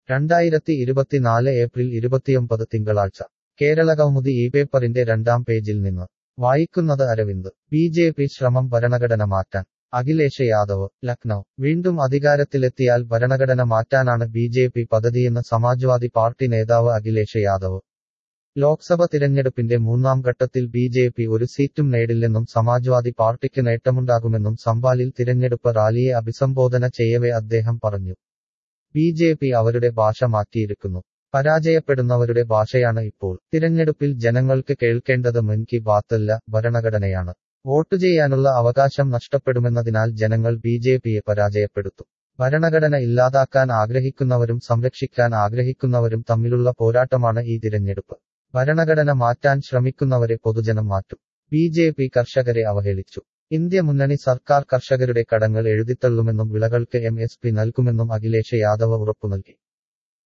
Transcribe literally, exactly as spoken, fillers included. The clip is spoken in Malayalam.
രണ്ടായിരത്തി ഇരുപത്തിനാല് ഏപ്രിൽ ഇരുപത്തിയൊമ്പത് തിങ്കളാഴ്ച കേരളകൗമുദി ഈ പേപ്പറിന്റെ രണ്ടാം പേജിൽ നിന്ന് വായിക്കുന്നത് അരവിന്ദ്. ബി ജെ പി ശ്രമം ഭരണഘടന മാറ്റാൻ. അഖിലേഷ് യാദവ്, ലക്നൗ. വീണ്ടും അധികാരത്തിലെത്തിയാൽ ഭരണഘടന മാറ്റാനാണ് ബി ജെ പി പദ്ധതിയെന്ന് സമാജ്വാദി പാർട്ടി നേതാവ് അഖിലേഷ് യാദവ്. ലോക്സഭ തിരഞ്ഞെടുപ്പിന്റെ മൂന്നാം ഘട്ടത്തിൽ ബി ജെ പി ഒരു സീറ്റും നേടില്ലെന്നും സമാജ്വാദി പാർട്ടിക്ക് നേട്ടമുണ്ടാകുമെന്നും സംബാലിൽ തിരഞ്ഞെടുപ്പ് റാലിയെ അഭിസംബോധന ചെയ്യവേ അദ്ദേഹം പറഞ്ഞു. ബി ജെ പി അവരുടെ ഭാഷ മാറ്റിയിരിക്കുന്നു. പരാജയപ്പെടുന്നവരുടെ ഭാഷയാണ് ഇപ്പോൾ. തിരഞ്ഞെടുപ്പിൽ ജനങ്ങൾക്ക് കേൾക്കേണ്ടത് മൻ കി ബാത്തല്ല, ഭരണഘടനയാണ്. വോട്ട് ചെയ്യാനുള്ള അവകാശം നഷ്ടപ്പെടുമെന്നതിനാൽ ജനങ്ങൾ ബി ജെ പിയെ പരാജയപ്പെടുത്തും. ഭരണഘടന ഇല്ലാതാക്കാൻ ആഗ്രഹിക്കുന്നവരും സംരക്ഷിക്കാൻ ആഗ്രഹിക്കുന്നവരും തമ്മിലുള്ള പോരാട്ടമാണ് ഈ തിരഞ്ഞെടുപ്പ്. ഭരണഘടന മാറ്റാൻ ശ്രമിക്കുന്നവരെ പൊതുജനം മാറ്റും. ബി ജെ പി കർഷകരെ അവഹേളിച്ചു. ഇന്ത്യ മുന്നണി സർക്കാർ കർഷകരുടെ കടങ്ങൾ എഴുതിത്തള്ളുമെന്നും വിളകൾക്ക് എം എസ് പി നൽകുമെന്നും അഖിലേഷ് യാദവ് ഉറപ്പുനൽകി.